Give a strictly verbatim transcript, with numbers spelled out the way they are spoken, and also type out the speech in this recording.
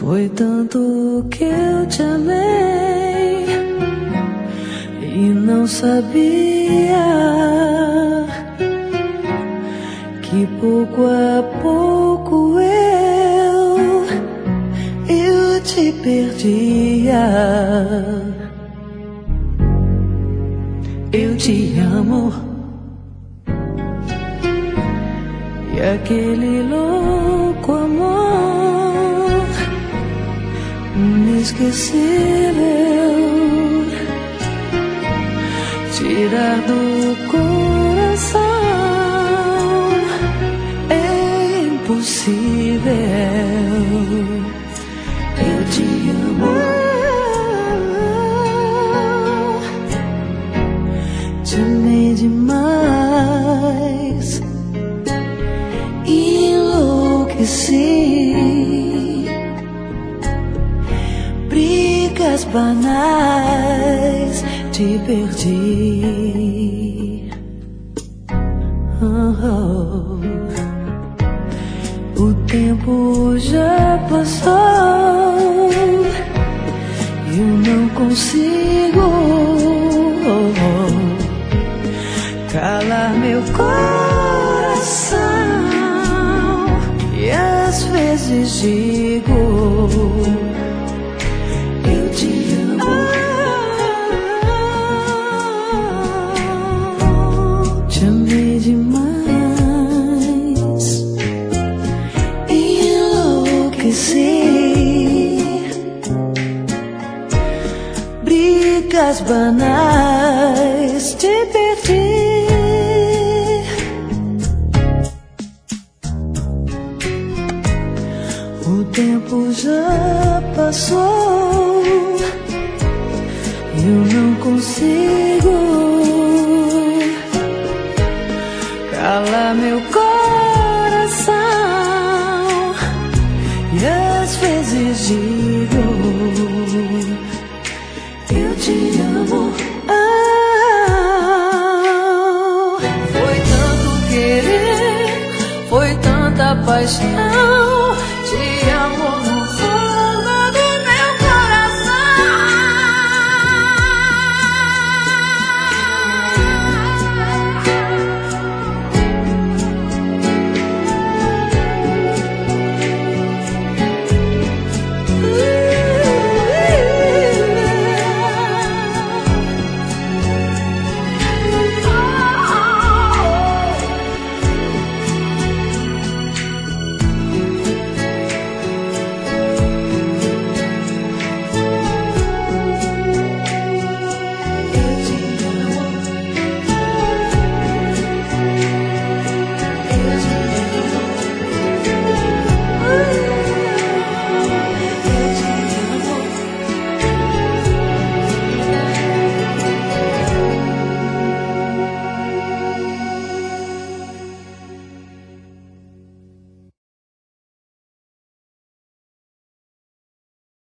Foi tanto que eu te amei e não sabia que pouco a pouco eu, eu te perdia. Eu te amo e aquele louco amor inesquecível tirar do coração é impossível. Eu te amo, te amei demais, enlouqueci. Brigas banais, te perdi. Oh, oh. O tempo já passou, eu não consigo oh, oh, calar meu coração. E às vezes digo: eu te amo, te amei demais, enlouqueci. Brigas banais, te perdi. O tempo já passou, eu não consigo calar meu coração. E às vezes digo: eu te amo. Ah, foi tanto querer, foi tanta paixão.